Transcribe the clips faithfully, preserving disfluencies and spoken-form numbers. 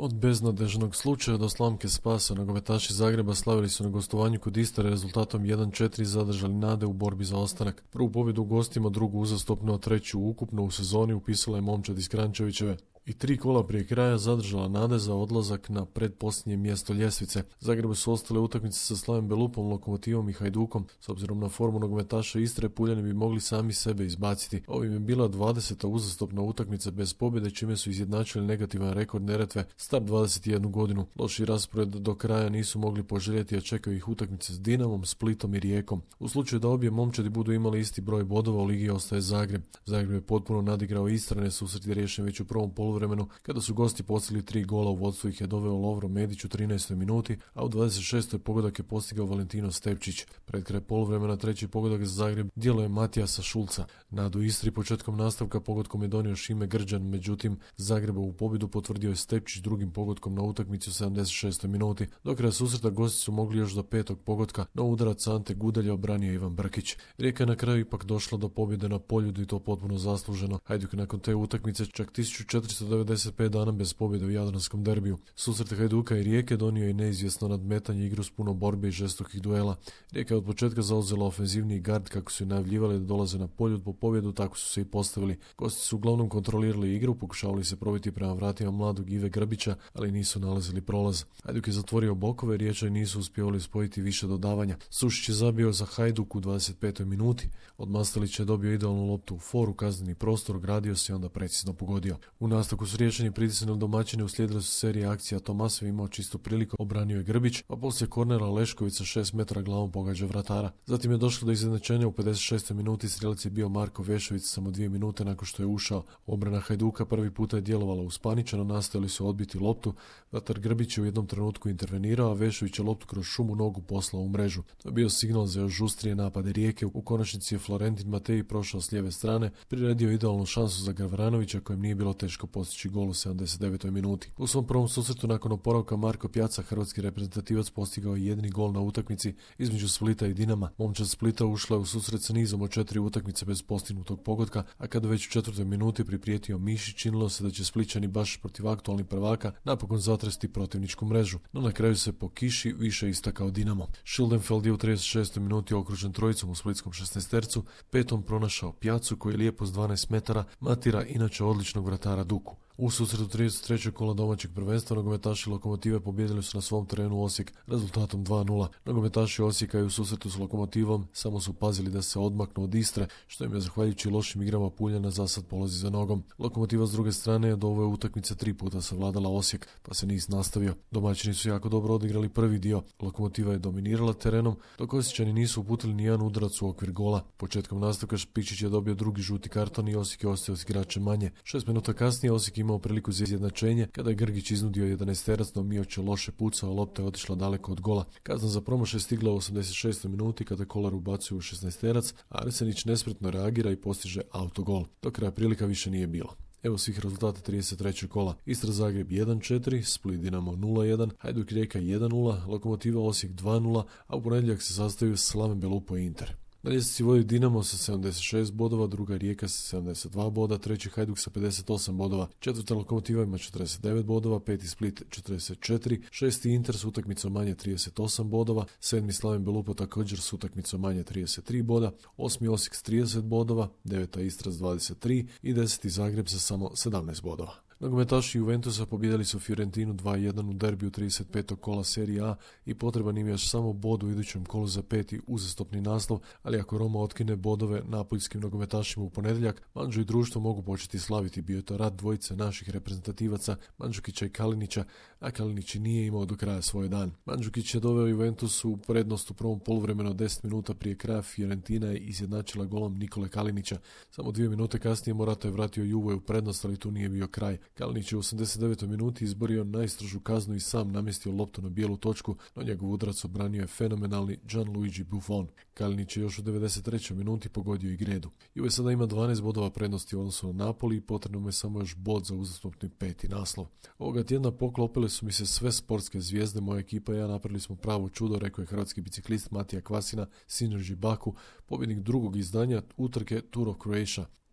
Od beznadežnog slučaja do slamke spasa nogometaši Zagreba slavili su na gostovanju kod Istre rezultatom jedan četiri, zadržali nade u borbi za ostanak. Prvu pobjedu u gostima, drugu uzastopno, treću ukupno u sezoni upisala je momčad iz Kranjčevićeve. I tri kola prije kraja zadržala nade za odlazak na predposljednje mjesto ljestvice. Zagrebu su ostale utakmice sa Slavim Belupom, Lokomotivom i Hajdukom. S obzirom na formu nogometaša Istre, Puljani bi mogli sami sebe izbaciti. Ovim je bila dvadeseta uzastopna utakmica bez pobjede, čime su izjednačili negativan rekord Neretve star dvadeset jednu godinu. Loši raspored do kraja nisu mogli poželjeti, a čekaju ih utakmice s Dinamom, Splitom i Rijekom. U slučaju da obje momčadi budu imali isti broj bodova, u ligi ostaje Zagreb. Zagreb je potpuno nadigrao Istrane, susret je riješen već u prvom polu vremenu, kada su gosti postigli tri gola. U vodstvu ih je doveo Lovro Medić u trinaestoj minuti, a u dvadeset šestoj pogodak je postigao Valentino Stepčić. Pred kraj poluvremena treći pogodak za Zagreb djeluje Matijasa Šulca. Nadu Istri početkom nastavka pogodkom je donio Šime Grđan, međutim Zagrebovu pobjedu potvrdio je Stepčić drugim pogodkom na utakmici u sedamdeset šestoj minuti. Do kraja susreta gosti su mogli još do petog pogotka, no udarac Ante Gudelja obranio Ivan Brkić. Rijeka je na kraju ipak došla do pobjede na Poljudu i to potpuno zasluženo. Hajduk nakon te utakmice čak tisuću četiristo devedeset pet dana bez pobjede u jadranskom derbiju. Susret Hajduka i Rijeke donio je neizvjesno nadmetanje, igru s puno borbe i žestokih duela. Rijeka je od početka zauzela ofenzivniji gard kako su i najavljivali da dolaze na Poljud po pobjedu, tako su se i postavili. Gosti su uglavnom kontrolirali igru, pokušavali se probiti prema vratima mladog Ive Grbića, ali nisu nalazili prolaz. Hajduk je zatvorio bokove, Riječani nisu uspjevali spojiti više dodavanja. Sušić je zabio za Hajduk u dvadeset petoj minuti. Od Mastelića je dobio idealnu loptu u foru, kazneni prostor, gradio se i onda precizno pogodio. U nastavku su Riječani pritisnuli domaćine, uslijedile su serije akcija. Tomasov imao čistu priliku, obranio je Grbić, a poslije kornera Lešković sa šest metara glavom pogađa vratara. Zatim je došlo do izjednačenja u pedeset šestoj minuti, strelac je bio Marko Vešović samo dvije minute nakon što je ušao. Obrana Hajduka prvi puta je djelovala uspaničeno, nastojali su odbiti loptu. Vratar Grbić je u jednom trenutku intervenirao, a Vešović je loptu kroz šumu nogu poslao u mrežu. To je bio signal za još žustrije napade Rijeke. U konačnici je Florentin Mateji prošao s lijeve strane, priredio idealnu šansu za Gavranovića, kojem nije bilo teško postići gol u sedamdeset devetoj minuti. U svom prvom susretu nakon oporavka Marko Pjaca, hrvatski reprezentativac, postigao je jedini gol na utakmici između Splita i Dinama. Momčad Splita ušla je u susret sa nizom od četiri utakmice bez postignutog pogotka, a kada već u četvrtoj minuti priprijetio Mišić, činilo se da će Splićani baš protiv aktualnih prvaka napokon zatresti protivničku mrežu, no na kraju se po kiši više istakao Dinamo. Schildenfeld je u trideset šestoj minuti okružen trojicom u splitskom šesnaestercu, petom pronašao Pjacu koji je lijepo s dvanaest metara matira inače odličnog vratara Duku. U susretu trideset trećeg kola domaćeg prvenstva nogometaši Lokomotive pobijedili su na svom terenu Osijek rezultatom dva nula. Nogometaši Osijeka i u susretu s Lokomotivom samo su pazili da se odmaknu od Istre, što im je zahvaljujući lošim igrama Puljana za sad polazi za nogom. Lokomotiva s druge strane je do ove utakmice tri puta savladala Osijek, pa se niz nastavio. Domaćini su jako dobro odigrali prvi dio. Lokomotiva je dominirala terenom, dok Osječani nisu uputili nijedan udarac u okvir gola. Početkom nastavka Špičić je dobio drugi žuti karton i Osijek je ostao s igračem manje. Šest minuta kasnije Osijek imao priliku za izjednačenje kada je Grgić iznudio jedanaesterac, no Mioć je loše pucao, lopta je otišla daleko od gola. Kazna za promašaj stigla u osamdeset šestoj minuti kada Kolar ubacuje u šesnaesterac, a Arsenić nespretno reagira i postiže autogol. Do kraja prilika više nije bilo. Evo svih rezultata trideset trećeg kola. Istra Zagreb jedan četiri, Split Dinamo nula jedan, Hajduk Rijeka jedan nula, Lokomotiva Osijek dva nula, a u ponedjeljak se sastaju Slaven Belupo i Inter. Na ljestvici vodi Dinamo sa sedamdeset šest bodova, druga Rijeka sa sedamdeset dva boda, treći Hajduk sa pedeset osam bodova, četvrta Lokomotiva ima četrdeset devet bodova, peti Split četrdeset četiri, šesti Inter s utakmicom manje trideset osam bodova, sedmi Slaven Belupo također s utakmicom manje trideset tri boda, osmi Osijek s trideset bodova, deveta Istra s dvadeset tri i deseti Zagreb sa samo sedamnaest bodova. Nogometaši Juventusa pobijedili su Fiorentinu dva jedan u derbiju trideset petog kola Serije A i potreban im je još samo bod u idućem kolu za peti uzastopni naslov, ali ako Roma otkine bodove napoljskim nogometašima u ponedjeljak, Mandžu i društvo mogu početi slaviti. Bio je to rat dvojice naših reprezentativaca, Mandžukića i Kalinića, a Kalinić nije imao do kraja svoj dan. Mandžukić je doveo Juventus u prednost u prvom poluvremenu od deset minuta prije kraja. Fiorentina je izjednačila golom Nikole Kalinića. Samo dvije minute kasnije Morato je vratio Juve u prednost, ali tu nije bio kraj. Kalinić je u osamdeset devetoj minuti izborio najstrožu kaznu i sam namjestio loptu na bijelu točku, no njegov udarac obranio je fenomenalni Gianluigi Buffon. Kalinić je još u devedeset trećoj minuti pogodio i Gredu. Juve sada ima dvanaest bodova prednosti u odnosu na Napoli i potrebno mu je samo još bod za uzastopni peti naslov. Ovoga tjedna poklopile su mi se sve sportske zvijezde, moja ekipa i ja napravili smo pravo čudo, rekao je hrvatski biciklist Matija Kvasina, Synergy Baku, pobjednik drugog izdanja utrke Tour of Croatia.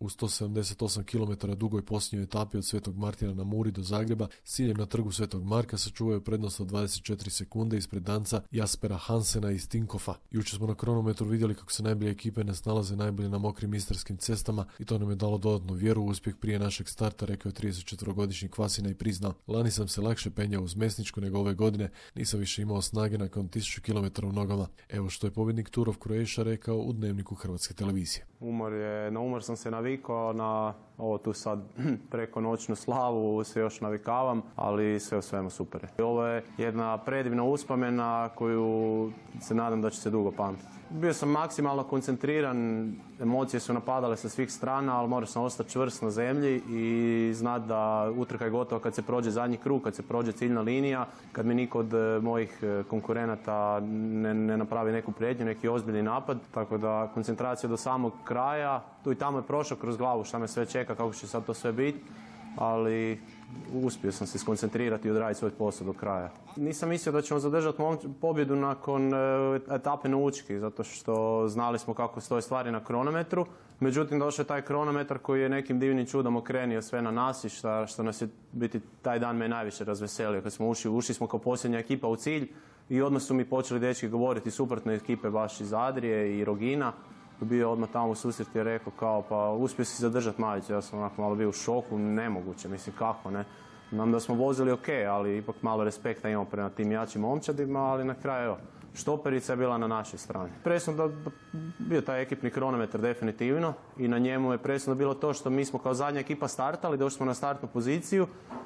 U sto sedamdeset osam kilometara dugoj posljednjoj etapi od Svetog Martina na Muri do Zagreba s ciljem na trgu Svetog Marka sačuvaju prednost od dvadeset četiri sekunde ispred danca Jaspera Hansena iz Tinkofa. Jučer smo na kronometru vidjeli kako se najbolje ekipe ne snalaze najbolje na mokrim istarskim cestama i to nam je dalo dodatnu vjeru u uspjeh prije našeg starta, rekao je tridesetčetverogodišnji Kvasina i priznao: lani sam se lakše penjao uz Mesničku nego ove godine, nisam više imao snage nakon tisuću kilometara u nogama. Evo što je pobjednik Tour of Croatia rekao u Dnevniku Hrvatske televizije. Umor je, na umor sam se navikao, na ovo tu sad preko noćnu slavu se još navikavam, ali sve u svemu super. Ovo je jedna predivna uspomena koju se nadam da će se dugo pamtiti. Bio sam maksimalno koncentriran, emocije su napadale sa svih strana, ali morao sam ostati čvrst na zemlji i znati da utrka je gotova kad se prođe zadnji krug, kad se prođe ciljna linija, kad mi niko od mojih konkurenata ne, ne napravi neku prijetnju, neki ozbiljni napad. Tako da koncentracija do samog kraja, tu i tamo je prošao kroz glavu šta me sve čeka, kako će sad to sve biti, ali uspio sam se skoncentrirati i odraditi svoj posao do kraja. Nisam mislio da ćemo zadržati pobjedu nakon etape na Učki, zato što znali smo kako stoje stvari na kronometru. Međutim, došao je taj kronometar koji je nekim divnim čudom okrenio sve na nas i šta, što nas je biti taj dan me najviše razveselio. Kad smo ušli, ušli smo kao posljednja ekipa u cilj i odmah su mi počeli dečki govoriti suprotne ekipe baš iz Adrije i Rogina. Bio odmah tamo u susret i rekao kao pa uspio si zadržati majicu. Ja sam onako malo bio u šoku, nemoguće, mislim kako ne. Znam da smo vozili ok, ali ipak malo respekta imamo prema tim jačim momčadima, ali na kraju evo, štoperica je bila na našoj strani. Presudno da, da bio taj ekipni kronometar definitivno i na njemu je presudno bilo to što mi smo kao zadnja ekipa startali, došli smo na startnu poziciju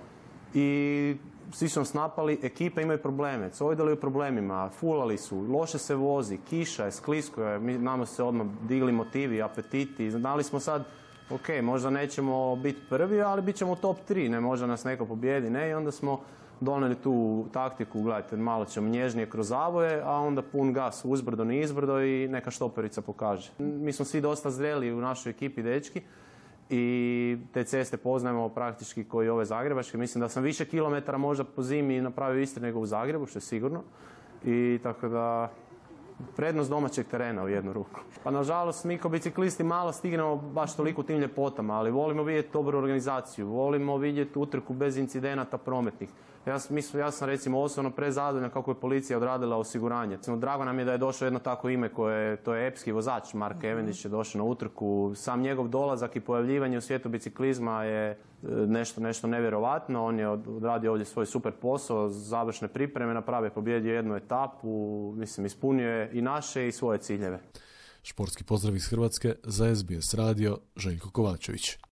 i svi su nas napali, ekipe imaju probleme, cojdali u problemima, fulali su, loše se vozi, kiša je, sklisko je, mi, nama su se odmah digli motivi, apetiti, znali smo sad, ok, možda nećemo biti prvi, ali bit ćemo u top tri, ne, možda nas neko pobjedi, ne, i onda smo donijeli tu taktiku, gledajte, malo ćemo nježnije kroz zavoje, a onda pun gas, uzbrdo, nizbrdo i neka štoperica pokaže. Mi smo svi dosta zreli u našoj ekipi, dečki, i te ceste poznajemo praktički koji ove zagrebačke. Mislim da sam više kilometara možda po zimi napravio Istri nego u Zagrebu, što je sigurno. I tako da prednost domaćeg terena u jednu ruku. Pa nažalost mi kao biciklisti malo stignemo baš toliko tim ljepotama, ali volimo vidjeti dobru organizaciju, volimo vidjeti utrku bez incidenata prometnih. Ja, mislim, ja sam recimo osobno prezadovoljan kako je policija odradila osiguranje. Drago nam je da je došlo jedno tako ime koje to je epski vozač, Mark Cavendish je došao na utrku. Sam njegov dolazak i pojavljivanje u svijetu biciklizma je nešto, nešto nevjerovatno. On je odradio ovdje svoj super posao, završne pripreme, napravio, pobjedio jednu etapu, mislim ispunio je i naše i svoje ciljeve. Športski pozdrav iz Hrvatske za S B S radio, Željko Kovačević.